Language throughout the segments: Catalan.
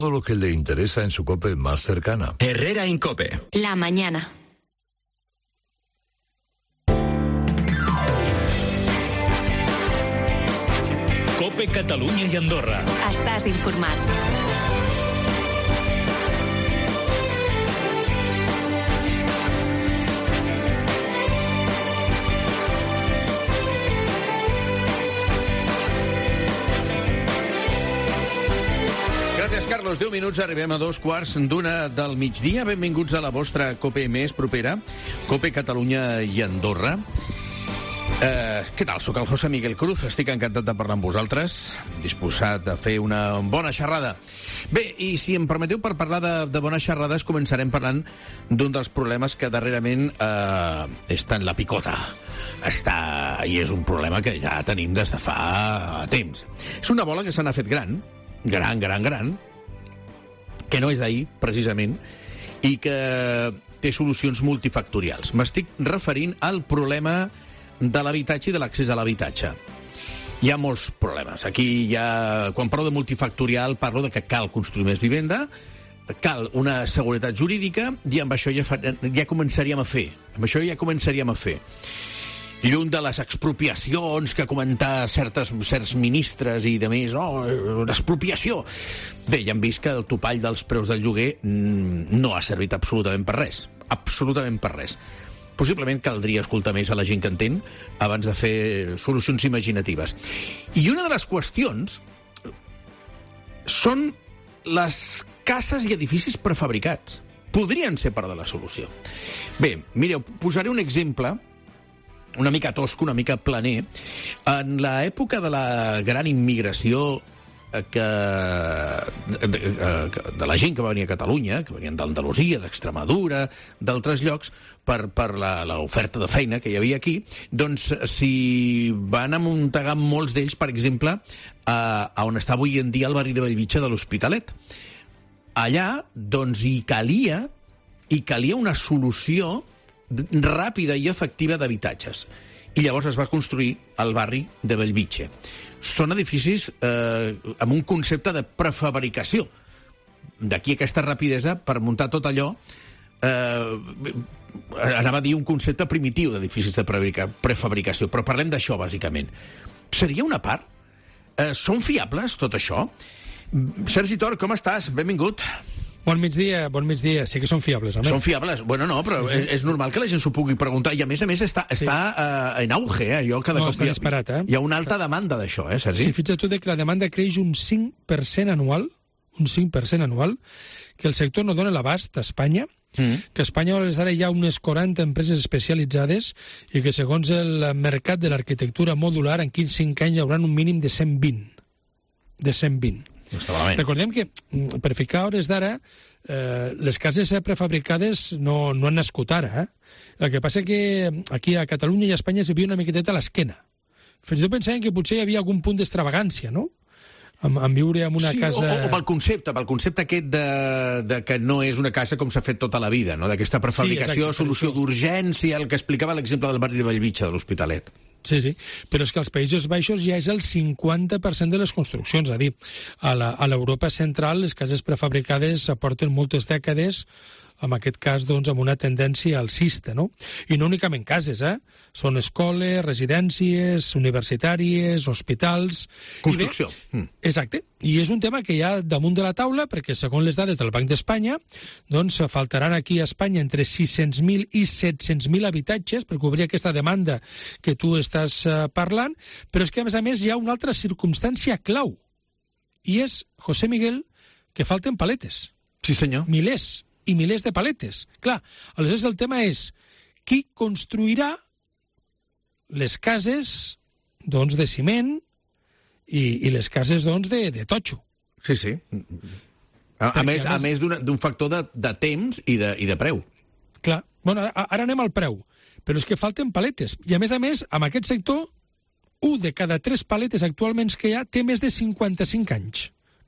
Todo lo que le interesa en su COPE más cercana. Herrera Incope. La mañana. COPE Catalunya i Andorra. Estàs informat. Gràcies, Carlos. 10 minuts, arribem a 2:15 del migdia. Benvinguts a la vostra COPE més propera, COPE Catalunya i Andorra. Què tal? Soc el José Miguel Cruz, estic encantat de parlar amb vosaltres, disposat a fer una bona xerrada. Bé, i si em permeteu, per parlar de bones xerrades, començarem parlant d'un dels problemes que darrerament està en la picota. I és un problema que ja tenim des de fa temps. És una bola que se n'ha fet gran, que no és d'ahir, precisament, i que té solucions multifactorials. M'estic referint al problema de l'habitatge i de l'accés a l'habitatge. Hi ha molts problemes. Aquí quan parlo de multifactorial, parlo de que cal construir més vivenda, cal una seguretat jurídica, i amb això ja començaríem a fer. Lluny de les expropiacions que comenta certs ministres i de més, l'expropiació. Bé, ja hem vist que el topall dels preus del lloguer no ha servit absolutament per res. Possiblement caldria escoltar més a la gent que entén abans de fer solucions imaginatives. I una de les qüestions són les cases i edificis prefabricats. Podrien ser part de la solució. Bé, mireu, posaré un exemple una mica tosco, una mica planer. En l'època de la gran immigració de la gent que va venir a Catalunya, que venien d'Andalusia, d'Extremadura, d'altres llocs, per l'oferta de feina que hi havia aquí, doncs s'hi van amuntegar molts d'ells, per exemple, a on està avui en dia el barri de Bellvitge de l'Hospitalet. Allà, doncs, hi calia una solució ràpida i efectiva d'habitatges. I llavors es va construir el barri de Bellvitge. Són edificis amb un concepte de prefabricació. D'aquí aquesta rapidesa per muntar tot allò. Anava a dir un concepte primitiu d'edificis de prefabricació, però parlem d'això, bàsicament. Seria una part? Són fiables, tot això? Sergi Tor, com estàs? Benvingut. Bon migdia. Sí que són fiables, home. Són fiables? Bueno, no, però sí. És normal que la gent s'ho pugui preguntar. I a més està en auge, cada cop està disparat, hi ha una alta demanda d'això, Sergi? Sí, fixa't tu que la demanda creix un 5% anual, que el sector no dona l'abast a Espanya, que a Espanya ara hi ha unes 40 empreses especialitzades i que segons el mercat de l'arquitectura modular en 5 anys hi haurà un mínim de 120. Recordem que, per ficar hores d'ara, les cases prefabricades no han nascut ara. El que passa que aquí a Catalunya i a Espanya s'hi havia una miqueteta a l'esquena. Fins i tot pensàvem que potser hi havia algun punt d'extravagància, no?, en viure en una casa... O pel concepte aquest de que no és una casa com s'ha fet tota la vida, no?, d'aquesta prefabricació, solució d'urgència, el que explicava l'exemple del barri de Bellvitge de l'Hospitalet. Sí, però és que als Països Baixos ja és el 50% de les construccions, és a dir, a l'Europa central les cases prefabricades aporten moltes dècades, en aquest cas, doncs, amb una tendència alcista, no? I no únicament cases, Són escoles, residències, universitàries, hospitals... Construcció. Exacte. I és un tema que hi ha damunt de la taula, perquè, segons les dades del Banc d'Espanya, doncs, faltaran aquí a Espanya entre 600.000 i 700.000 habitatges per cobrir aquesta demanda que tu estàs parlant, però és que, a més, hi ha una altra circumstància clau. I és, José Miguel, que falten paletes. Sí, senyor. Milers i milers de paletes. Clar, aleshores el tema és qui construirà les cases, doncs, de ciment i les cases, doncs, de totxo. Sí. A més d'un factor de temps i de preu. Clar. Bueno, ara anem al preu, però és que falten paletes. I, a més, en aquest sector, 1 de cada 3 paletes actualment que hi ha té més de 55 anys.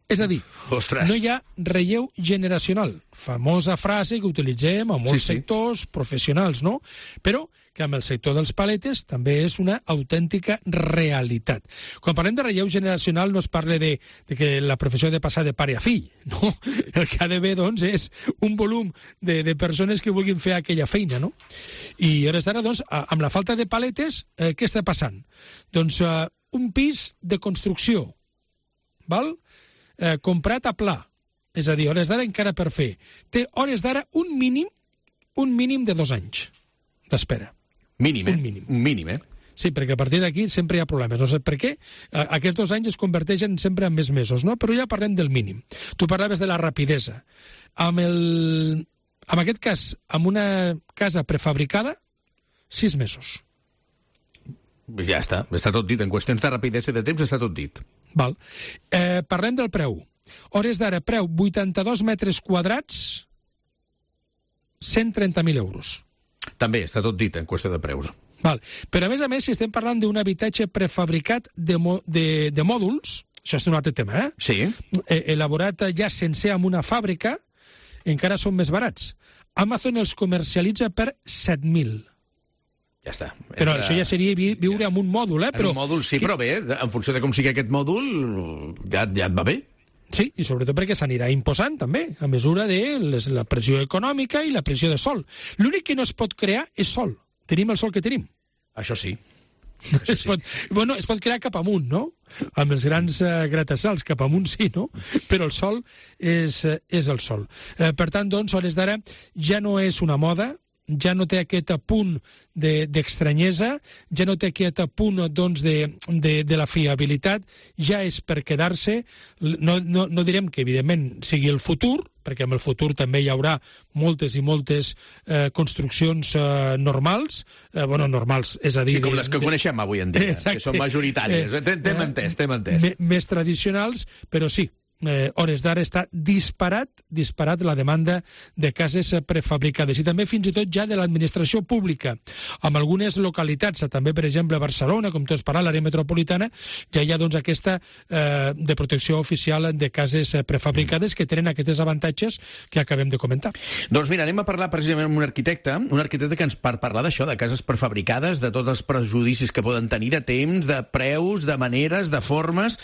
És a dir, Ostres. no hi ha relleu generacional. Famosa frase que utilitzem a molts sectors professionals, no? Però que amb el sector dels paletes també és una autèntica realitat. Quan parlem de relleu generacional no es parla de que la professió ha de passar de pare a fill, no? El que ha d'haver, doncs, és un volum de persones que vulguin fer aquella feina, no? I a hores d'ara, doncs, amb la falta de paletes, què està passant? Doncs un pis de construcció, val? Comprat a pla, és a dir, hores d'ara encara per fer. Té hores d'ara un mínim de 2 anys d'espera. Mínim, eh? Un mínim. Sí, perquè a partir d'aquí sempre hi ha problemes. No sé per què. Aquests 2 anys es converteixen sempre en més mesos, no? Però ja parlem del mínim. Tu parlaves de la rapidesa. En aquest cas, amb una casa prefabricada, 6 mesos. Ja està tot dit. En qüestions de rapidesa i de temps està tot dit. Val. Parlem del preu. Hores d'ara, preu 82 metres quadrats, 130.000 euros. També està tot dit en qüestió de preus. Val. Però, a més, si estem parlant d'un habitatge prefabricat de mòduls, això és un altre tema, Sí. Elaborat ja sencer amb una fàbrica, encara són més barats. Amazon els comercialitza per 7.000. Ja està. Però això ja seria viure en un mòdul, En un mòdul, sí, però bé, en funció de com sigui aquest mòdul, ja et va bé. Sí, i sobretot perquè s'anirà imposant també, a mesura de la pressió econòmica i la pressió de sol. L'únic que no es pot crear és sol. Tenim el sol que tenim. Això sí. Es pot crear cap amunt, no? Amb els grans gratacels, cap amunt sí, no? Però el sol és el sol. Per tant, doncs, a hores d'ara ja no és una moda, ja no té aquest punt d'estranyesa, ja no té aquest punt doncs, de la fiabilitat, ja és per quedar-se. No direm que, evidentment, sigui el futur, perquè en el futur també hi haurà moltes i moltes construccions normals, normals, és a dir... Sí, com les que coneixem avui en dia, que són majoritàries. T'hem entès. Més tradicionals, però sí, hores d'ara està disparat la demanda de cases prefabricades i també fins i tot ja de l'administració pública. En algunes localitats, també per exemple a Barcelona, com tu has parlat, l'àrea metropolitana, ja hi ha doncs aquesta de protecció oficial de cases prefabricades que tenen aquests avantatges que acabem de comentar. Doncs mira, anem a parlar precisament amb un arquitecte que ens parlar d'això, de cases prefabricades, de tots els prejudicis que poden tenir, de temps, de preus, de maneres, de formes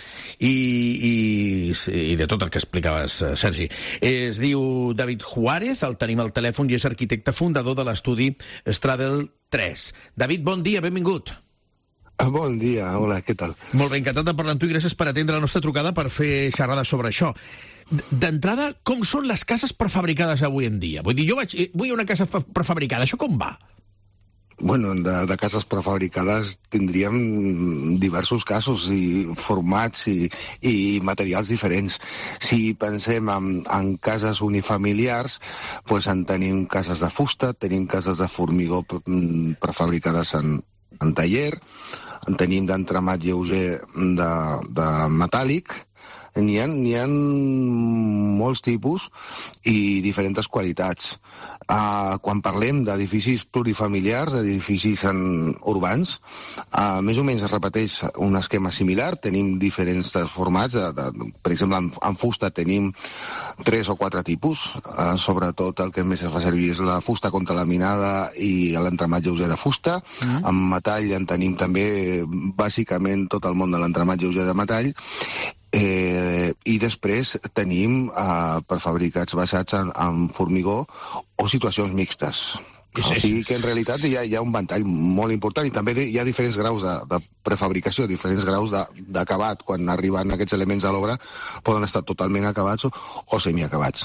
i de tot el que explicaves, Sergi. Es diu David Juárez, el tenim al telèfon i és arquitecte fundador de l'estudi Stradel 3. David, bon dia, benvingut. Bon dia, hola, què tal? Molt bé, encantat de parlar amb tu i gràcies per atendre la nostra trucada per fer xerrada sobre això. D'entrada, com són les cases prefabricades avui en dia? Vull dir, vull una casa prefabricada, això com va? Bueno, de cases prefabricades tindríem diversos casos i formats i materials diferents. Si pensem en cases unifamiliars, doncs en tenim cases de fusta, tenim cases de formigó prefabricades en taller, en tenim d'entramat lleuger de metàl·lic. N'hi ha molts tipus i diferents qualitats. Quan parlem d'edificis plurifamiliars, d'edificis urbans, més o menys es repeteix un esquema similar. Tenim diferents formats. Per exemple, en fusta tenim 3 o 4 tipus. Sobretot el que més es fa servir és la fusta contralaminada i l'entramat lleuger de fusta. En metall en tenim també bàsicament tot el món de l'entramat lleuger de metall. I després tenim prefabricats basats en formigó o situacions mixtes. O sigui que en realitat hi ha un ventall molt important i també hi ha diferents graus de prefabricació, diferents graus d'acabat. Quan arriben aquests elements a l'obra poden estar totalment acabats o semiacabats.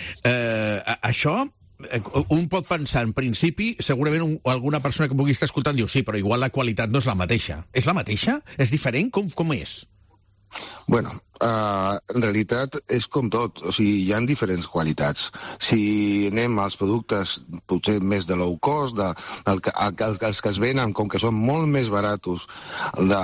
Això un pot pensar, en principi, segurament alguna persona que pugui estar escoltant diu sí, però igual la qualitat no és la mateixa. És la mateixa? És diferent? Com és? Bueno, en realitat és com tot, o sigui, hi ha diferents qualitats. Si anem als productes potser més de low cost, els que es venen, com que són molt més baratos de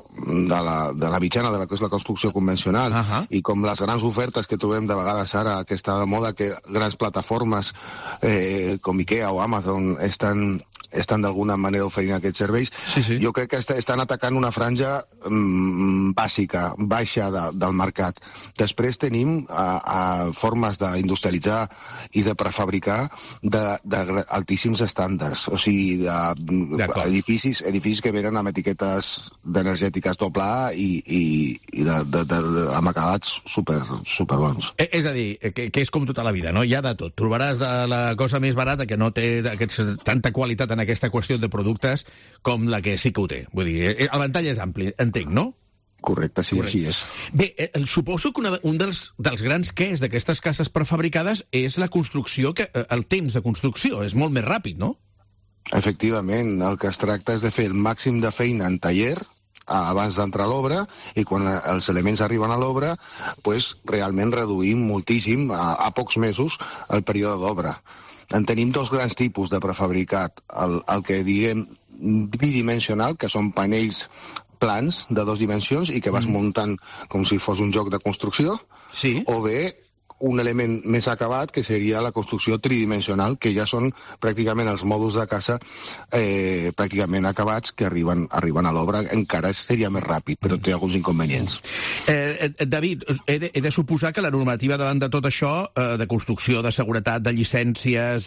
la mitjana de la que és la construcció convencional, i com les grans ofertes que trobem de vegades ara, que està de moda, que grans plataformes com Ikea o Amazon estan d'alguna manera oferint aquests serveis, jo crec que estan atacant una franja bàsica, baixa del mercat. Després tenim formes d'industrialitzar i de prefabricar d'altíssims estàndards, o sigui, edificis que venen amb etiquetes energètiques doble A i amb acabats superbons. És a dir, que és com tota la vida, no? Hi ha de tot. Trobaràs de la cosa més barata que no té tanta qualitat en aquesta qüestió de productes com la que sí que ho té. Vull dir, el ventall és ampli, entenc, no? Correcte, sí, així és. Bé, suposo que un dels grans quès d'aquestes cases prefabricades és la construcció, el temps de construcció és molt més ràpid, no? Efectivament, el que es tracta és de fer el màxim de feina en taller abans d'entrar a l'obra, i quan els elements arriben a l'obra, pues, realment reduïm moltíssim, a pocs mesos, el període d'obra. En tenim dos grans tipus de prefabricat. El que diguem bidimensional, que són panells plans de 2 dimensions i que vas muntant com si fos un joc de construcció, sí. O bé un element més acabat, que seria la construcció tridimensional, que ja són pràcticament els mòduls de casa pràcticament acabats que arriben a l'obra. Encara seria més ràpid, però té alguns inconvenients. David, he de suposar que la normativa davant de tot això, de construcció, de seguretat, de llicències,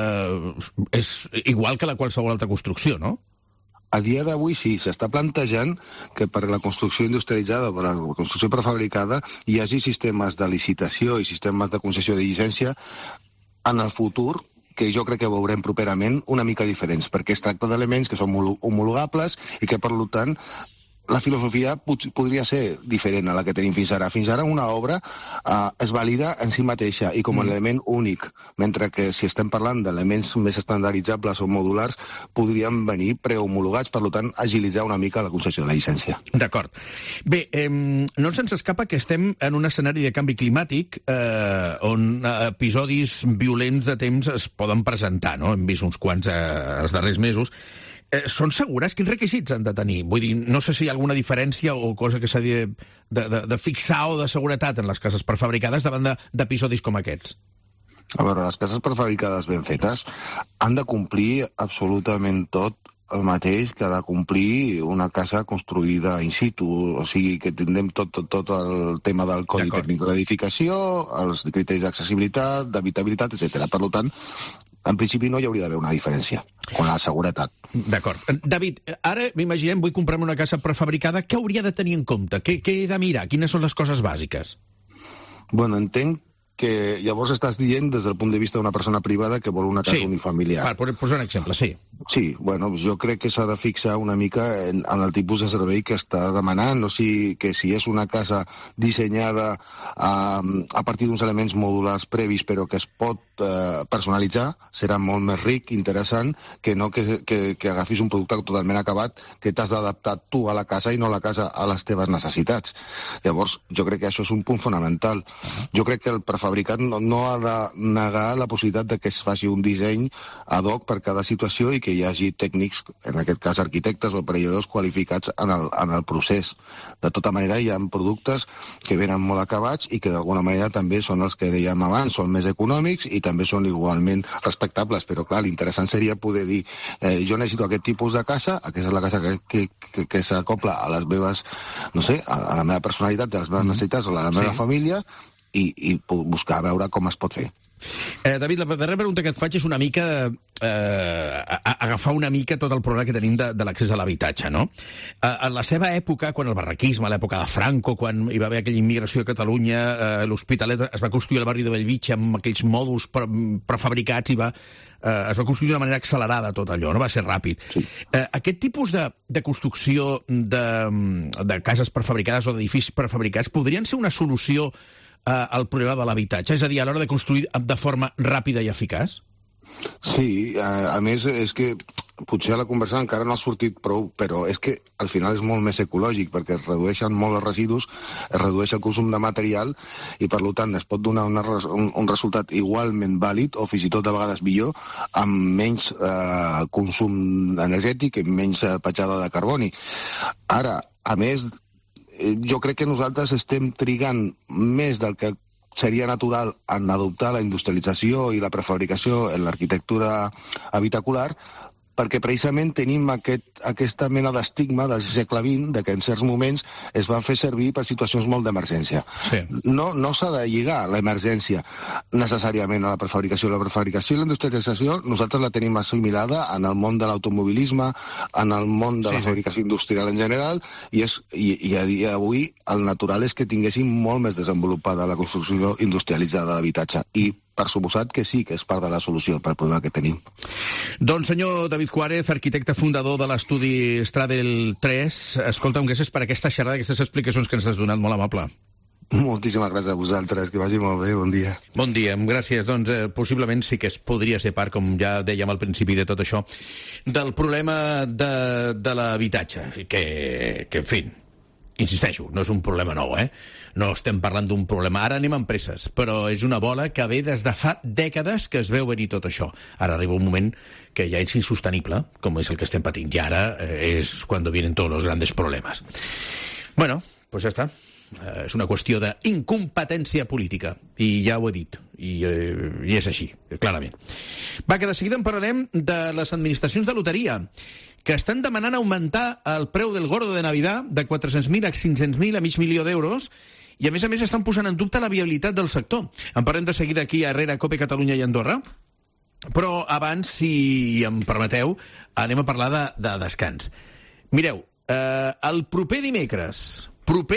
és igual que la qualsevol altra construcció, no? A dia d'avui sí, s'està plantejant que per la construcció industrialitzada o per la construcció prefabricada hi hagi sistemes de licitació i sistemes de concessió de llicència en el futur, que jo crec que veurem properament una mica diferents, perquè es tracta d'elements que són homologables i que, per tant, la filosofia podria ser diferent a la que tenim fins ara. Fins ara una obra es valida en si mateixa i com a element únic, mentre que si estem parlant d'elements més estandaritzables o modulars, podrien venir prehomologats, per tant, agilitzar una mica la concessió de la llicència. D'acord. Bé, no se'ns escapa que estem en un escenari de canvi climàtic on episodis violents de temps es poden presentar, no? Hem vist uns quants els darrers mesos. Són segures? Quins requisits han de tenir? Vull dir, no sé si hi ha alguna diferència o cosa que s'ha de fixar o de seguretat en les cases prefabricades davant d'episodis com aquests. A veure, les cases prefabricades ben fetes han de complir absolutament tot el mateix que ha de complir una casa construïda in situ, o sigui que tindrem tot el tema del codi tècnic d'edificació, els criteris d'accessibilitat, d'habitabilitat, etc. Per tant, en principi no hi hauria d'haver una diferència con la seguretat. D'acord. David, ara m'imaginem, vull comprar-me una casa prefabricada, què hauria de tenir en compte? Què he de mirar? Quines són les coses bàsiques? Bueno, entenc que llavors estàs dient des del punt de vista d'una persona privada que vol una casa unifamiliar. Per posar un exemple, sí. Sí, bueno, jo crec que s'ha de fixar una mica en el tipus de servei que està demanant, o sigui, que si és una casa dissenyada a partir d'uns elements modulars previs però que es pot personalitzar, serà molt més ric, interessant, que no que agafis un producte totalment acabat que t'has d'adaptar tu a la casa i no la casa a les teves necessitats. Llavors, jo crec que això és un punt fonamental. Jo crec que el prefabricat no ha de negar la possibilitat de que es faci un disseny ad hoc per cada situació i que hi hagi tècnics, en aquest cas arquitectes o aparelladors qualificats en el procés. De tota manera, hi ha productes que venen molt acabats i que d'alguna manera també són els que dèiem abans, són més econòmics i també són igualment respectables, però clar, l'interessant seria poder dir jo necessito aquest tipus de casa, aquesta és la casa que s'acopla a les meves, no sé, a la meva personalitat, a les meves necessitats, a la meva família, i buscar a veure com es pot fer. David, la darrera pregunta que et faig és una mica agafar una mica tot el problema que tenim de l'accés a l'habitatge, no? En la seva època, quan el barraquisme, a l'època de Franco, quan hi va haver aquella immigració a Catalunya, l'Hospitalet es va construir al barri de Bellvitge amb aquells mòduls prefabricats i es va construir d'una manera accelerada tot allò, no va ser ràpid. Sí. Aquest tipus de construcció de cases prefabricades o d'edificis prefabricats podrien ser una solució al problema de l'habitatge? És a dir, a l'hora de construir de forma ràpida i eficaç? Sí, a més és que potser a la conversa encara no ha sortit prou, però és que al final és molt més ecològic perquè es redueixen molt els residus, es redueix el consum de material i per tant es pot donar un resultat igualment vàlid o fins i tot de vegades millor amb menys consum energètic i menys petjada de carboni. Ara, a més, jo crec que nosaltres estem trigant més del que seria natural en adoptar la industrialització i la prefabricació en l'arquitectura habitacular perquè precisament tenim aquesta mena d'estigma del segle XX, que en certs moments es van fer servir per situacions molt d'emergència. Sí. No s'ha de lligar l'emergència necessàriament a la prefabricació. La prefabricació i la industrialització nosaltres la tenim assimilada en el món de l'automobilisme, en el món de la fabricació industrial en general, i a dia d'avui el natural és que tinguéssim molt més desenvolupada la construcció industrialitzada d'habitatge. I per suposat que sí, que és part de la solució per al problema que tenim. Doncs senyor David Juárez, arquitecte fundador de l'estudi Stradel 3, escolta'm, gràcies per aquesta xerrada, aquestes explicacions que ens has donat, molt amable. Moltíssimes gràcies a vosaltres, que vagi molt bé, bon dia. Bon dia, gràcies. Doncs possiblement sí que es podria ser part, com ja dèiem al principi de tot això, del problema de l'habitatge, que en fi, insisteixo, no és un problema nou, No estem parlant d'un problema. Ara anem a empreses, però és una bola que ve des de fa dècades que es veu venir tot això. Ara arriba un moment que ja és insostenible, com és el que estem patint, i ara és quan vienen tots els grans problemes. Bueno, pues ja està. És una qüestió d'incompetència política, i ja ho he dit, i és així, clarament. Va, que de seguida en parlarem de les administracions de loteria, que estan demanant augmentar el preu del gordo de Navidad de 400.000 a 500.000 a $500.000, i a més estan posant en dubte la viabilitat del sector. En parlem de seguida aquí a Herrera, Cope, Catalunya i Andorra, però abans, si em permeteu, anem a parlar de descans. Mireu, el proper dimecres,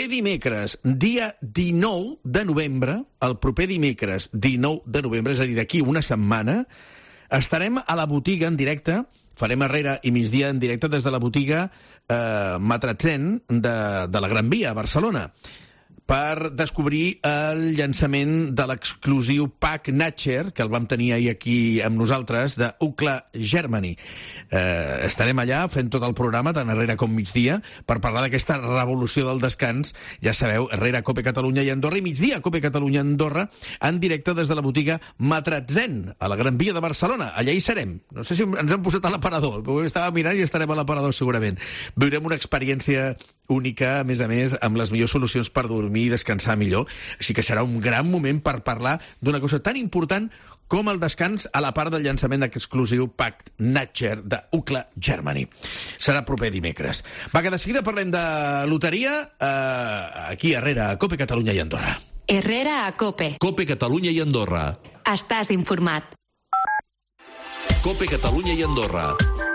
dia 19 de novembre, és a dir, d'aquí una setmana, estarem a la botiga en directe, farem Herrera i migdia en directe des de la botiga Matratzen de la Gran Via, a Barcelona, per descobrir el llançament de l'exclusiu Pack Natcher, que el vam tenir ahir aquí amb nosaltres, de UCLA Germany. Estarem allà fent tot el programa, tant Herrera com migdia, per parlar d'aquesta revolució del descans. Ja sabeu, Herrera, Cope, Catalunya i Andorra, i migdia, Cope, Catalunya i Andorra, en directe des de la botiga Matratzen, a la Gran Via de Barcelona. Allà hi serem. No sé si ens han posat a l'aparador, però estava mirant i estarem a l'aparador segurament. Viurem una experiència única, a més, amb les millors solucions per dormir i descansar millor. Així que serà un gran moment per parlar d'una cosa tan important com el descans a la part del llançament d'exclusiu Pack Natcher de UCLA Germany. Serà proper dimecres. Va, que de seguida parlem de loteria aquí a Herrera, a Cope, Catalunya i Andorra. Herrera a Cope. Cope, Catalunya i Andorra. Estàs informat. Cope, Catalunya i Andorra.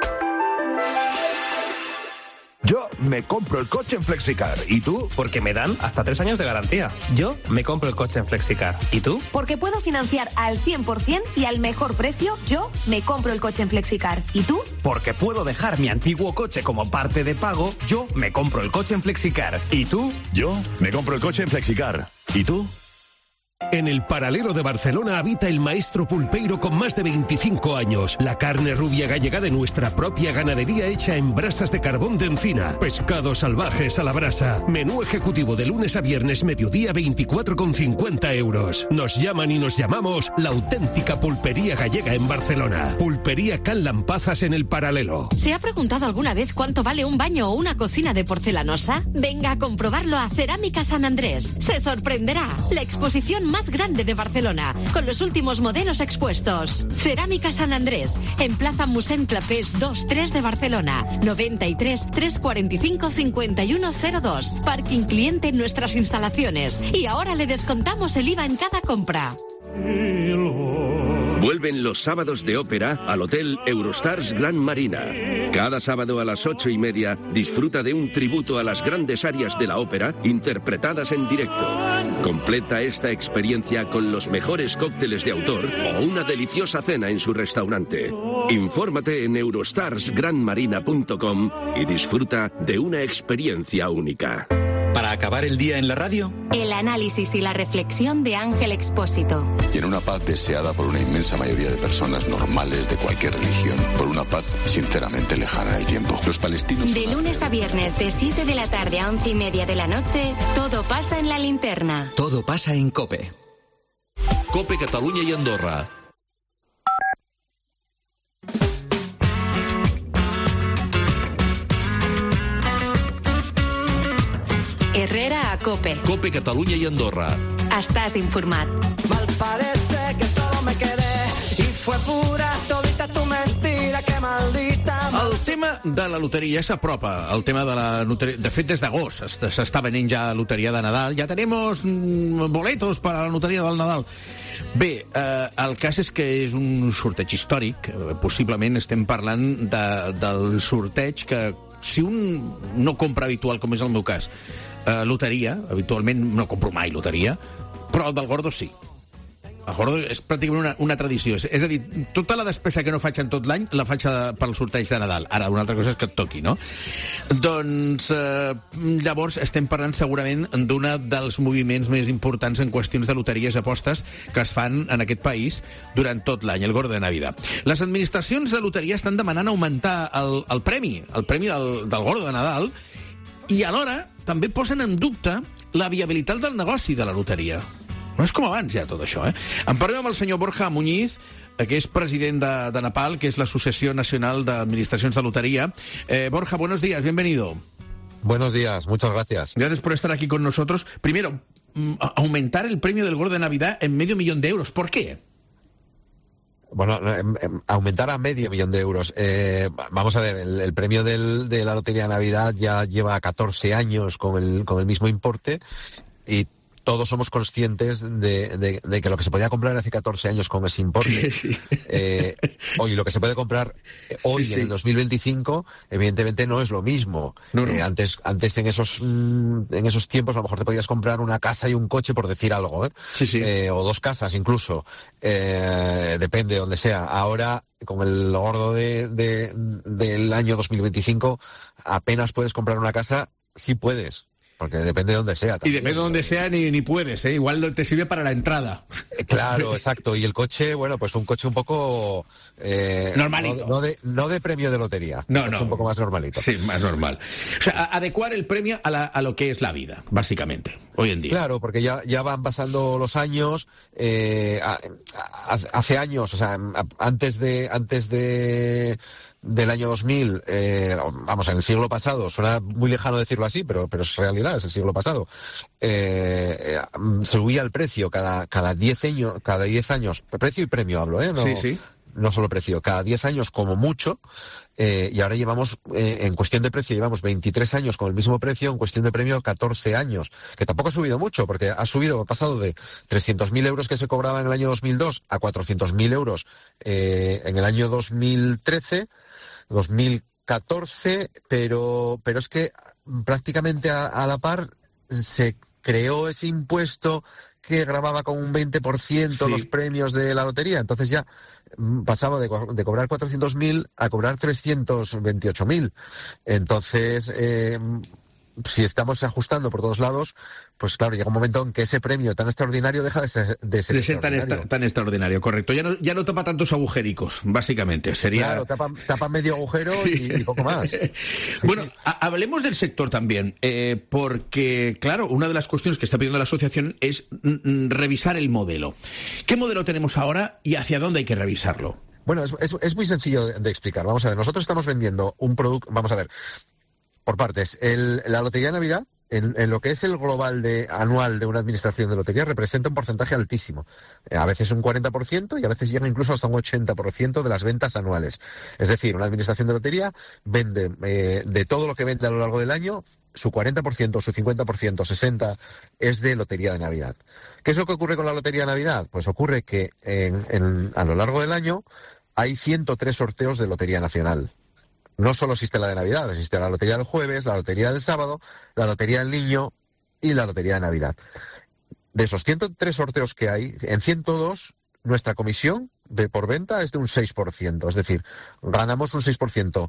Yo me compro el coche en Flexicar. ¿Y tú? Porque me dan hasta 3 años de garantía. Yo me compro el coche en Flexicar. ¿Y tú? Porque puedo financiar al 100% y al mejor precio. Yo me compro el coche en Flexicar. ¿Y tú? Porque puedo dejar mi antiguo coche como parte de pago. Yo me compro el coche en Flexicar. ¿Y tú? Yo me compro el coche en Flexicar. ¿Y tú? En el Paralelo de Barcelona habita el maestro pulpeiro con más de 25 años. La carne rubia gallega de nuestra propia ganadería hecha en brasas de carbón de encina. Pescados salvajes a la brasa. Menú ejecutivo de lunes a viernes, mediodía, 24,50 euros. Nos llaman y nos llamamos la auténtica pulpería gallega en Barcelona. Pulpería Can Lampazas en el Paralelo. ¿Se ha preguntado alguna vez cuánto vale un baño o una cocina de porcelanosa? Venga a comprobarlo a Cerámica San Andrés. Se sorprenderá. La exposición más grande de Barcelona, con los últimos modelos expuestos. Cerámica San Andrés, en Plaza Mossèn Clapés 2-3 de Barcelona. 93 345 5102. Parking cliente en nuestras instalaciones. Y ahora le descontamos el IVA en cada compra. Vuelven los sábados de ópera al Hotel Eurostars Gran Marina. Cada sábado a las 8:30 disfruta de un tributo a las grandes arias de la ópera interpretadas en directo. Completa esta experiencia con los mejores cócteles de autor o una deliciosa cena en su restaurante. Infórmate en eurostarsgranmarina.com y disfruta de una experiencia única. Para acabar el día en la radio, el análisis y la reflexión de Ángel Expósito. Y en una paz deseada por una inmensa mayoría de personas normales de cualquier religión, por una paz sinceramente lejana en el tiempo. Los palestinos... De lunes a viernes, de 7 de la tarde a 11:30 de la noche, todo pasa en la linterna. Todo pasa en Cope. Cope, Catalunya i Andorra. Herrera a Cope. Cope, Catalunya i Andorra. Estás informat. Mal parece que solo me quedé y fue pura todita tu mentira, que maldita tema de la loteria s'apropa, el tema de la loteria. De fet, des d'agost s'està venent ja loteria de Nadal. Ja tenemos boletos per a la loteria del Nadal. Bé, el cas és que és un sorteig històric. Possiblement estem parlant del sorteig que, si un no compra habitual, com és el meu cas, loteria, habitualment no compro mai loteria, però el del Gordo sí. El Gordo és pràcticament una tradició. És a dir, tota la despesa que no faig en tot l'any la faig pel sorteig de Nadal. Ara, una altra cosa és que et toqui, no? Doncs, llavors, estem parlant segurament d'un dels moviments més importants en qüestions de loteries i apostes que es fan en aquest país durant tot l'any, el Gordo de Navidad. Les administracions de loteria estan demanant augmentar el premi del Gordo de Nadal, i alhora també posen en dubte la viabilitat del negoci de la loteria. No és com abans, ja, tot això, En parlem amb el senyor Borja Muñiz, que és president de Napal, que és l'Associació Nacional d'Administracions de Lotería. Borja, buenos días, bienvenido. Buenos días, muchas gracias. Gracias por estar aquí con nosotros. Primero, aumentar el premio del Gordo de Navidad en $500,000 de euros. ¿Por qué? Bueno, aumentar a $500,000 de euros. Vamos a ver, el premio de la Lotería de Navidad ya lleva 14 años con el mismo importe, y todos somos conscientes de que lo que se podía comprar hace 14 años con ese importe, sí. Hoy lo que se puede comprar hoy, sí, en el 2025, evidentemente no es lo mismo. No. Antes en esos tiempos a lo mejor te podías comprar una casa y un coche, por decir algo, sí, sí. O 2 casas incluso, depende de donde sea. Ahora, con el Gordo del año 2025, apenas puedes comprar una casa, sí puedes. Porque depende de dónde sea. También. Y depende de dónde sea, ni puedes, ¿eh? Igual te sirve para la entrada. Claro, exacto. Y el coche, bueno, pues un coche un poco... normalito. No de premio de lotería. No. Un poco más normalito. Sí, más normal. O sea, adecuar el premio a lo que es la vida, básicamente, hoy en día. Claro, porque ya van pasando los años. Hace años, o sea, antes del año 2000, vamos, en el siglo pasado, suena muy lejano decirlo así, pero es realidad, es el siglo pasado, se subía el precio cada 10 años, precio y premio hablo, ¿no? Sí, sí. No solo precio, cada 10 años como mucho, y ahora llevamos, en cuestión de precio, llevamos 23 años con el mismo precio, en cuestión de premio 14 años, que tampoco ha subido mucho, porque ha pasado de 300.000 euros que se cobraba en el año 2002 a 400.000 euros en el año 2013, 2014, pero es que prácticamente a la par se creó ese impuesto que grababa con un 20% los premios de la lotería. Entonces ya pasaba de cobrar 400.000 a cobrar 328.000. Entonces, si estamos ajustando por todos lados, pues claro, llega un momento en que ese premio tan extraordinario deja de ser tan extraordinario, correcto. Ya no tapa tantos agujericos, básicamente. Sería... Claro, tapa medio agujero y poco más. Sí. Bueno, hablemos del sector también, porque, claro, una de las cuestiones que está pidiendo la asociación es revisar el modelo. ¿Qué modelo tenemos ahora y hacia dónde hay que revisarlo? Bueno, es muy sencillo de explicar. Vamos a ver, nosotros estamos vendiendo un producto... Vamos a ver, por partes. La Lotería de Navidad, en lo que es el global anual de una administración de lotería, representa un porcentaje altísimo. A veces un 40% y a veces llega incluso hasta un 80% de las ventas anuales. Es decir, una administración de lotería vende, de todo lo que vende a lo largo del año, su 40%, su 50%, 60% es de Lotería de Navidad. ¿Qué es lo que ocurre con la Lotería de Navidad? Pues ocurre que a lo largo del año hay 103 sorteos de Lotería Nacional. No solo existe la de Navidad, existe la Lotería del Jueves, la Lotería del Sábado, la Lotería del Niño y la Lotería de Navidad. De esos 103 sorteos que hay, en 102, nuestra comisión por venta es de un 6%. Es decir, ganamos un 6%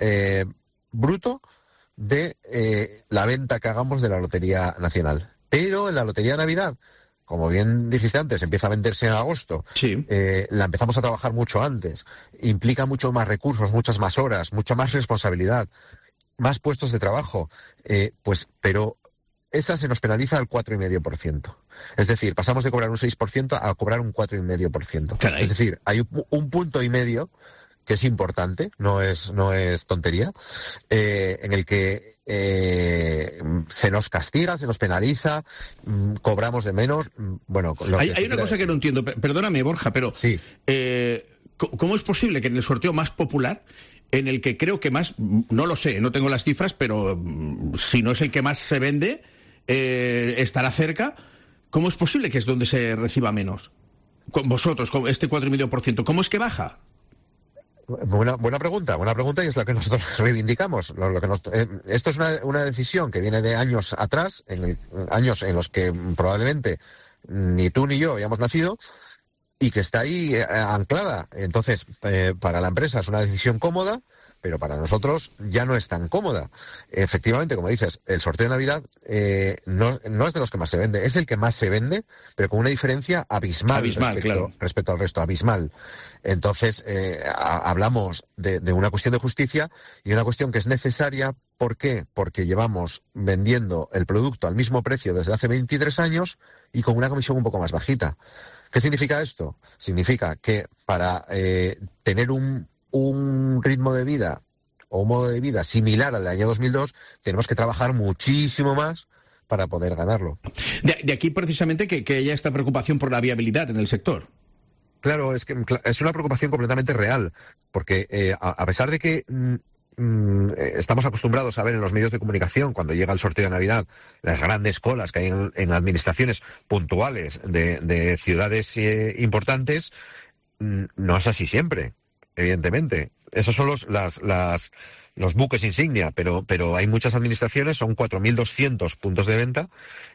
bruto de la venta que hagamos de la Lotería Nacional. Pero en la Lotería de Navidad, como bien dijiste antes, empieza a venderse en agosto. Sí. La empezamos a trabajar mucho antes. Implica mucho más recursos, muchas más horas, mucha más responsabilidad, más puestos de trabajo. Pero esa se nos penaliza al 4,5%. Es decir, pasamos de cobrar un 6% a cobrar un 4,5%. Caray. Es decir, hay un punto y medio que es importante, no es tontería, en el que se nos castiga, se nos penaliza, cobramos de menos. Bueno, hay una cosa que no entiendo, perdóname, Borja, pero sí. ¿Cómo es posible que en el sorteo más popular en el que creo que más, no lo sé, no tengo las cifras, pero si no es el que más se vende, estará cerca. ¿Cómo es posible que es donde se reciba menos? Con vosotros, con este 4,5%, ¿cómo es que baja? Buena pregunta, y es lo que nosotros reivindicamos. Esto es una decisión que viene de años atrás, años en los que probablemente ni tú ni yo habíamos nacido, y que está ahí anclada. Entonces, para la empresa es una decisión cómoda, pero para nosotros ya no es tan cómoda. Efectivamente, como dices, el sorteo de Navidad no es de los que más se vende, es el que más se vende, pero con una diferencia abismal respecto al resto, abismal. Entonces, hablamos de una cuestión de justicia y una cuestión que es necesaria. ¿Por qué? Porque llevamos vendiendo el producto al mismo precio desde hace 23 años y con una comisión un poco más bajita. ¿Qué significa esto? Significa que para tener un ritmo de vida o un modo de vida similar al del año 2002, tenemos que trabajar muchísimo más para poder ganarlo. De aquí precisamente que haya esta preocupación por la viabilidad en el sector. Claro, es una preocupación completamente real, porque a pesar de que estamos acostumbrados a ver en los medios de comunicación, cuando llega el sorteo de Navidad, las grandes colas que hay en administraciones puntuales de ciudades importantes, no es así siempre, evidentemente. Esos son los buques insignia, pero hay muchas administraciones, son 4.200 puntos de venta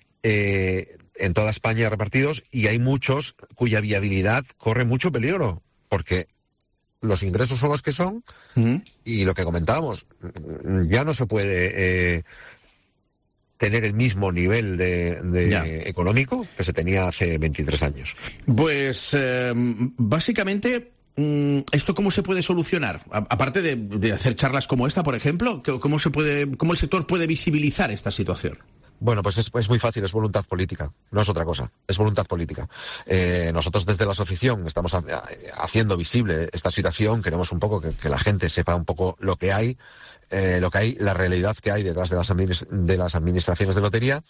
en toda España repartidos, y hay muchos cuya viabilidad corre mucho peligro, porque los ingresos son los que son, y lo que comentábamos, ya no se puede tener el mismo nivel de económico que se tenía hace 23 años. Pues básicamente, ¿esto cómo se puede solucionar? Aparte de hacer charlas como esta, por ejemplo, ¿cómo el sector puede visibilizar esta situación? Bueno, pues es muy fácil, es voluntad política, no es otra cosa, es voluntad política. Nosotros desde la asociación estamos haciendo visible esta situación, queremos un poco que la gente sepa un poco lo que hay, la realidad que hay detrás de las administraciones de lotería,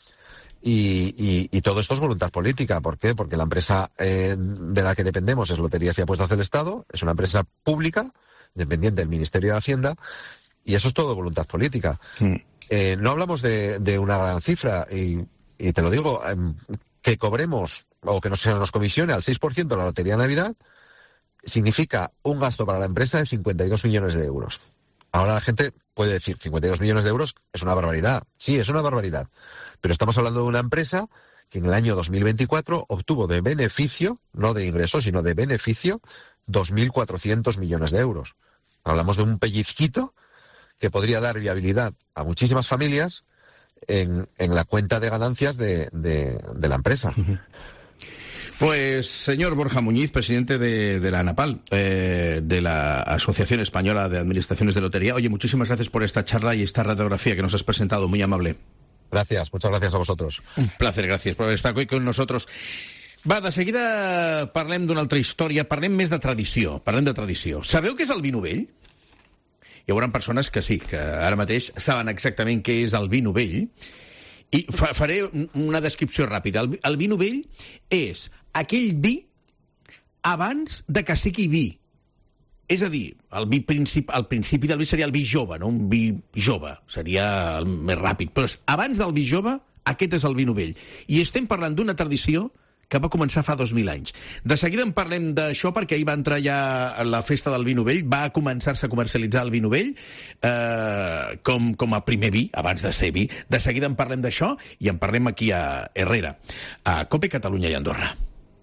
y todo esto es voluntad política. ¿Por qué? Porque la empresa de la que dependemos es Loterías y Apuestas del Estado, es una empresa pública, dependiente del Ministerio de Hacienda, y eso es todo voluntad política. No hablamos de una gran cifra, y te lo digo, que cobremos o que se nos comisione al 6% la Lotería de Navidad significa un gasto para la empresa de 52 millones de euros. Ahora la gente puede decir, 52 millones de euros es una barbaridad. Sí, es una barbaridad. Pero estamos hablando de una empresa que en el año 2024 obtuvo de beneficio, no de ingresos, sino de beneficio, 2.400 millones de euros. Hablamos de un pellizquito que podría dar viabilidad a muchísimas familias en la cuenta de ganancias de la empresa. Pues, señor Borja Muñiz, presidente de la ANAPAL, de la Asociación Española de Administraciones de Lotería. Oye, muchísimas gracias por esta charla y esta radiografía que nos has presentado, muy amable. Gracias, muchas gracias a vosotros. Un placer, gràcies per estar aquí con nosotros. Va, de seguida parlem d'una altra història, parlem més de tradició, Sabeu què és el vi novell? Hi haurà persones que sí, que ara mateix saben exactament què és el vi novell, i faré una descripció ràpida. El vi novell és aquell vi abans de que sigui vi. És a dir, al principi del vi seria el vi jove, no? Un vi jove, seria el més ràpid. Però abans del vi jove, aquest és el vi novell. I estem parlant d'una tradició que va començar fa 2.000 anys. De seguida en parlem d'això, perquè ahir va entrar ja la festa del vi novell, va començar-se a comercialitzar el vi novell com a primer vi, abans de ser vi. De seguida en parlem d'això i en parlem aquí a Herrera, a COPE Catalunya i Andorra.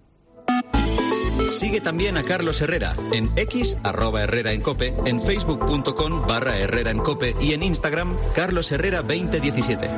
Sigue también a Carlos Herrera en X, @Herrera en Cope, en facebook.com/Herrera en Cope y en Instagram, Carlos Herrera 2017.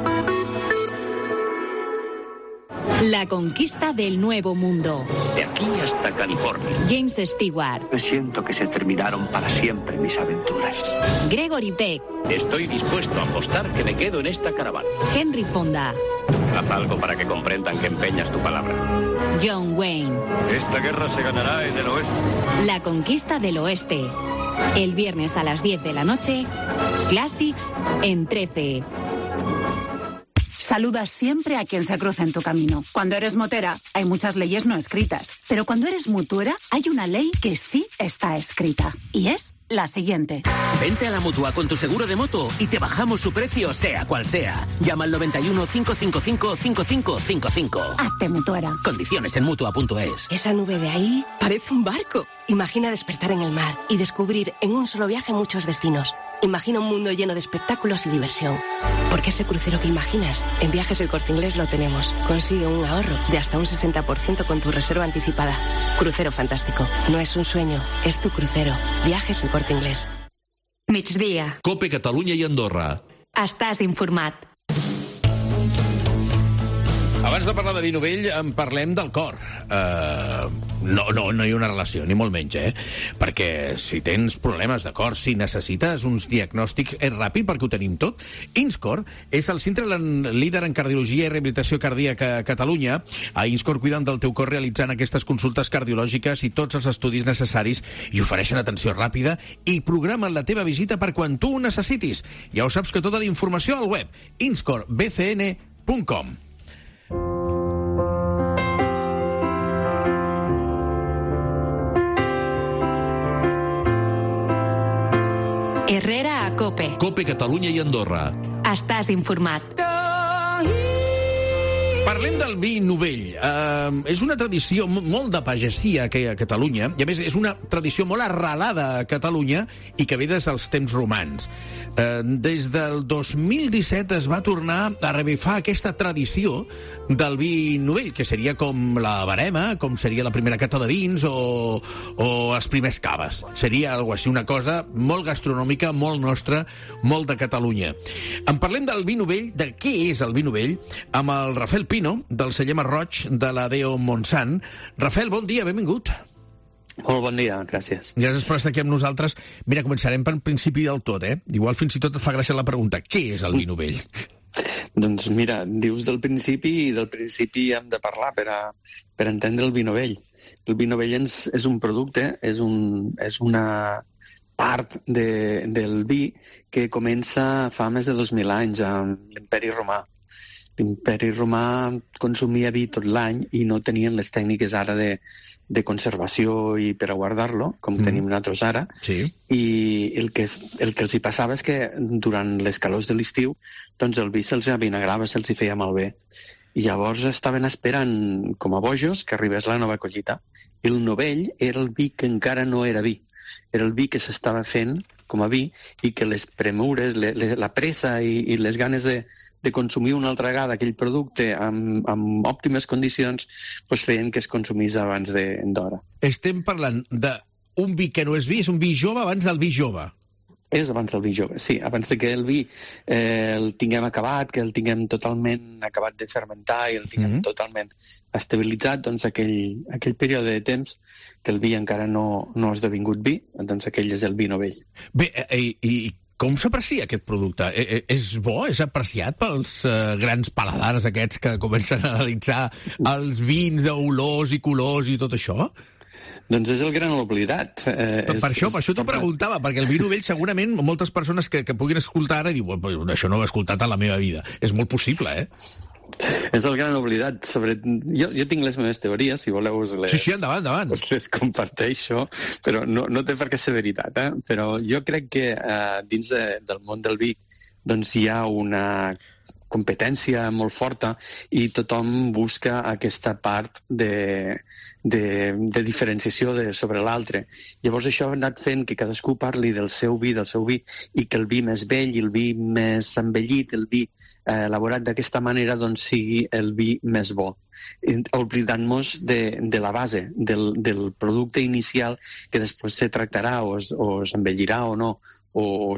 La conquista del nuevo mundo. De aquí hasta California. James Stewart. Me siento que se terminaron para siempre mis aventuras. Gregory Peck. Estoy dispuesto a apostar que me quedo en esta caravana. Henry Fonda. Haz algo para que comprendan que empeñas tu palabra. John Wayne. Esta guerra se ganará en el oeste. La conquista del oeste. El viernes a las 10 de la noche. Classics en 13. Saluda siempre a quien se cruza en tu camino. Cuando eres motera, hay muchas leyes no escritas. Pero cuando eres mutuera, hay una ley que sí está escrita. Y es la siguiente. Vente a la Mutua con tu seguro de moto y te bajamos su precio, sea cual sea. Llama al 91 555 5555. Hazte mutuera. Condiciones en Mutua.es. Esa nube de ahí parece un barco. Imagina despertar en el mar y descubrir en un solo viaje muchos destinos. Imagina un mundo lleno de espectáculos y diversión. Porque ese crucero que imaginas, en Viajes El Corte Inglés lo tenemos. Consigue un ahorro de hasta un 60% con tu reserva anticipada. Crucero fantástico. No es un sueño, es tu crucero. Viajes El Corte Inglés. Migdia. Cope Catalunya i Andorra. Estàs informat. Abans de parlar de vi novell, en parlem del cor. No hi ha una relació, ni molt menys, Perquè si tens problemes de cor, si necessites uns diagnòstics, és ràpid perquè ho tenim tot. Inscor és el centre líder en cardiologia i rehabilitació cardíaca a Catalunya. A Inscor cuiden del teu cor realitzant aquestes consultes cardiològiques i tots els estudis necessaris i ofereixen atenció ràpida i programen la teva visita per quan tu ho necessitis. Ja ho saps que tota la informació al web inscorbcn.com. Herrera a Cope. Cope Catalunya i Andorra. Estàs informat. Parlem del vi novell. És una tradició molt de pagesia que hi ha a Catalunya, i a més és una tradició molt arrelada a Catalunya i que ve des dels temps romans. Des del 2017 es va tornar a revifar aquesta tradició del vi novell, que seria com la barema, com seria la primera cata de vins o els primers caves. Seria alguna cosa, una cosa molt gastronòmica, molt nostra, molt de Catalunya. En parlem del vi novell, de què és el vi novell, amb el Rafael Pino, del celler Marroig, de la Deo Montsant. Rafael, bon dia, benvingut. Molt bon dia, gràcies. Gràcies per estar aquí amb nosaltres. Mira, començarem per principi del tot, Igual fins i tot et fa gràcia la pregunta. Què és el vi novell? Doncs mira, dius del principi i del principi hem de parlar per entendre el vi novell. El vi novell és un producte, és una part del vi que comença fa més de 2.000 anys amb l'Imperi Romà. L'Imperi Romà consumia vi tot l'any i no tenien les tècniques ara de conservació i per a guardar-lo, com tenim nosaltres ara. Sí. I el que els hi passava és que durant les calors de l'estiu doncs el vi se'ls avinagrava, se'ls hi feia malbé. I llavors estaven esperant com a bojos que arribés la nova collita. I el novell era el vi que encara no era vi. Era el vi que s'estava fent com a vi i que les premures, la pressa i les ganes de consumir una altra vegada aquell producte amb òptimes condicions feien que es consumís abans d'hora. Estem parlant d'un vi que no és vi, és un vi jove abans del vi jove. És abans del vi jove, sí. Abans que el vi el tinguem acabat, que el tinguem totalment acabat de fermentar i el tinguem totalment estabilitzat, doncs aquell període de temps que el vi encara no ha esdevingut vi, doncs aquell és el vi novell. Bé, i com s'aprecia aquest producte? És bo? És apreciat pels grans paladars aquests que comencen a analitzar els vins d'olors i colors i tot això? Doncs és el gran oblidat. Per això t'ho preguntava, perquè el vi novell segurament moltes persones que puguin escoltar ara diuen això no ho he escoltat a la meva vida. És molt possible, És el gran oblidat. Jo tinc les meves teories, si voleu Sí, endavant. Les comparteixo, però no té per què ser veritat. Però jo crec que dins del món del vi doncs hi ha una competència molt forta i tothom busca aquesta part de diferenciació sobre l'altre. Llavors això ha anat fent que cadascú parli del seu vi, i que el vi més vell i el vi més envellit, el vi elaborat d'aquesta manera, doncs sigui el vi més bo. Oblidant-nos de la base, del producte inicial que després se tractarà o s'envellirà o no, o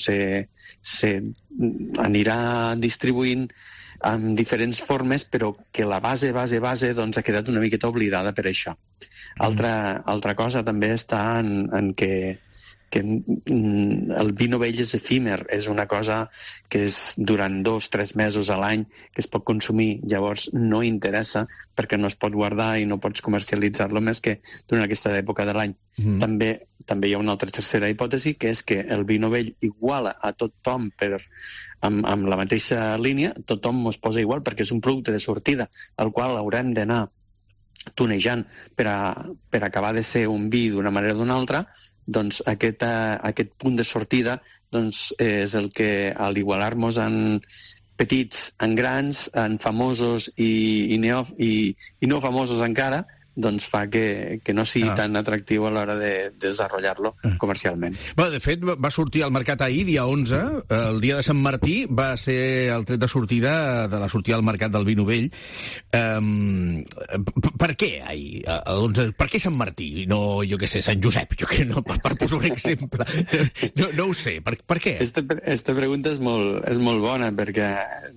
s'anirà distribuint en diferents formes, però que la base doncs ha quedat una miqueta oblidada per això. Altra cosa també està en que el vi novell és efímer, és una cosa que és durant 2-3 mesos a l'any que es pot consumir, llavors no interessa perquè no es pot guardar i no pots comercialitzar-lo més que durant aquesta època de l'any. També també hi ha una altra tercera hipòtesi, que és que el vi novell iguala a tothom amb la mateixa línia, tothom es posa igual perquè és un producte de sortida al qual haurem d'anar tunejant per acabar de ser un vi d'una manera o d'una altra. Doncs aquest punt de sortida és el que, al igualar-nos en petits, en grans, en famosos i no famosos encara, doncs fa que no sigui tan atractiu a l'hora de desenvolupar-lo comercialment. Bé, de fet, va sortir al mercat ahir, dia 11, el dia de Sant Martí, va ser el tret de sortida de la sortida al mercat del vi novell. Per què ahir? Per què Sant Martí i no, jo què sé, Sant Josep? Per posar un exemple. No ho sé, per què? Aquesta pregunta és molt bona, perquè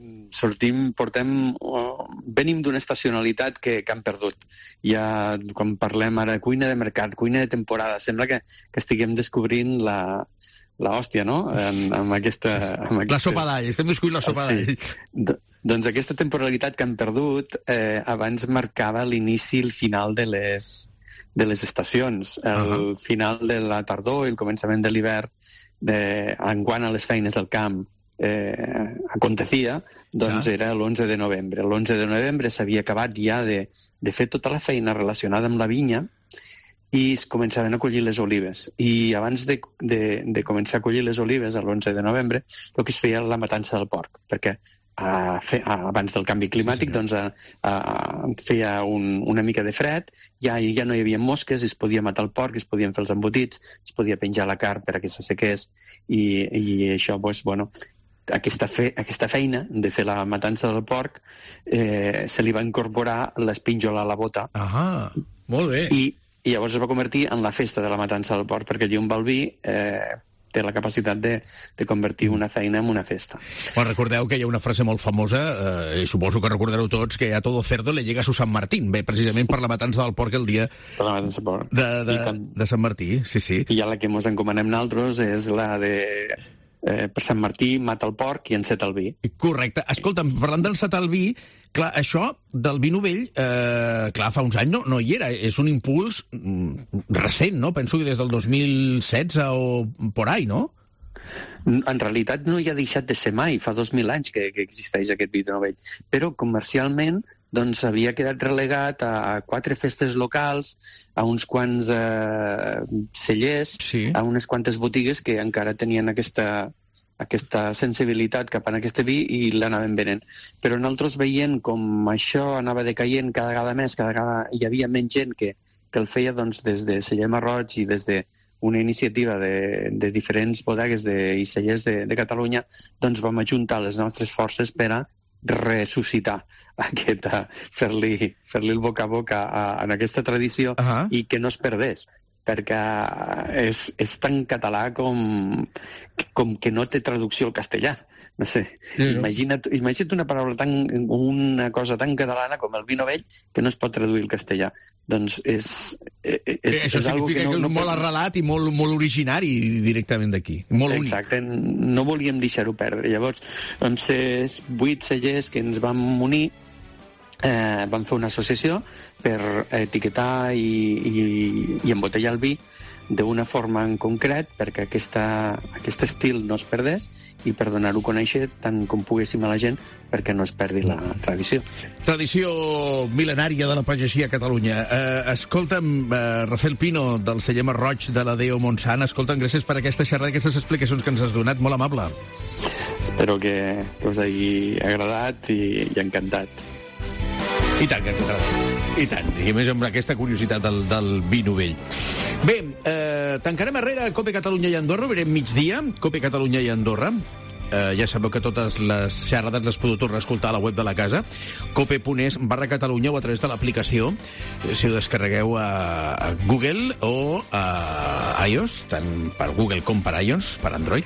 venim d'una estacionalitat que hem perdut. Ja quan parlem ara de cuina de mercat, cuina de temporada, sembla que estiguem descobrint l'hòstia, no? Amb aquesta... La sopa d'all, estem descobrint la sopa d'all. Doncs aquesta temporalitat que hem perdut abans marcava l'inici i el final de les estacions. El final de la tardor i el començament de l'hivern, enquant a les feines del camp, acontecia, doncs era l'11 de novembre. L'11 de novembre s'havia acabat ja de fer tota la feina relacionada amb la vinya i es començaven a collir les olives. I abans de començar a collir les olives, l'11 de novembre, el que es feia la matança del porc, perquè abans del canvi climàtic feia una mica de fred, ja no hi havia mosques, es podia matar el porc, es podien fer els embotits, es podia penjar la carn per a que s'assequés, i això, doncs, bueno, aquesta feina de fer la matança del porc se li va incorporar l'espínjola a la bota. Molt bé. I llavors es va convertir en la festa de la matança del porc, perquè allí on va el vi té la capacitat de convertir una feina en una festa. Bueno, recordeu que hi ha una frase molt famosa, i suposo que recordareu tots, que a todo cerdo le llega a su San Martín. Bé, precisament per la matança del porc el dia de Sant Martí, sí. I ja la que ens encomanem nosaltres és la de per Sant Martí mata el porc i enceta el vi. Correcte. Escolta'm, parlant d'encetar el vi, clar, això del vi novell, clar, fa uns anys no hi era. És un impuls recent, no? Penso que des del 2016 o por ahí, no? En realitat no hi ha deixat de ser mai. Fa 2.000 anys que existeix aquest vi novell. Però comercialment doncs havia quedat relegat a 4 festes locals, a uns quants cellers, a unes quantes botigues que encara tenien aquesta sensibilitat cap a aquest vi i l'anaven venent. Però nosaltres veient com això anava decaient cada vegada més, cada vegada hi havia menys gent que el feia, doncs, des de Celler Marroig i des de una iniciativa de diferents bodegues i cellers de Catalunya, doncs vam ajuntar les nostres forces per a ressuscitar fer-li el boca a boca en aquesta tradició i que no es perdés, perquè és tan català com que no té traducció al castellà. No sé, imagina't una cosa tan catalana com el vi novell que no es pot traduir al castellà. Doncs això significa que és molt arrelat i molt originari directament d'aquí, molt únic. Exacte, no volíem deixar-ho perdre. Llavors vam ser 8 cellers que ens vam unir, vam fer una associació per etiquetar i embotellar el vi d'una forma en concret perquè aquest estil no es perdés i per donar-ho a conèixer tant com poguéssim a la gent perquè no es perdi la tradició. Tradició mil·lenària de la pagesia a Catalunya. Escolta'm, Rafael Pino, del celler Marroig de la Deo Montsant, escolta'm, gràcies per aquesta xerrada, aquestes explicacions que ens has donat, molt amable. Espero que us hagi agradat i encantat. I tant que ens agrada. I tant. I a més amb aquesta curiositat del vi novell. Bé, tancarem arrere Cope Catalunya i Andorra, verem migdia, Cope Catalunya i Andorra. Ja sabeu que totes les xerrades les podeu tornar a escoltar a la web de la casa, cope.es/Catalunya o a través de l'aplicació, si ho descarregueu a Google o a iOS, tant per Google com per iOS, per Android.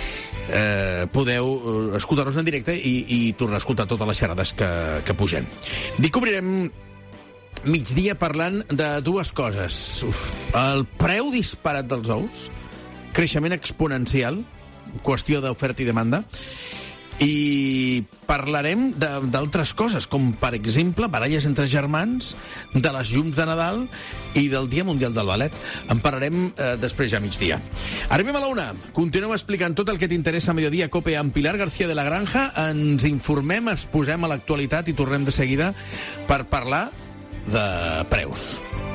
Podeu escoltar-nos en directe i tornar a escoltar totes les xerrades que pugem. Dic que obrirem migdia parlant de dues coses. El preu disparat dels ous, creixement exponencial, qüestió d'oferta i demanda, I parlarem d'altres coses, com, per exemple, baralles entre germans, de les llums de Nadal i del Dia Mundial del Ballet. En parlarem després ja a migdia. Arribem a la 1. Continuem explicant tot el que t'interessa a Mediodía Cope amb Pilar García de la Granja. Ens informem, ens posem a l'actualitat i tornem de seguida per parlar de preus.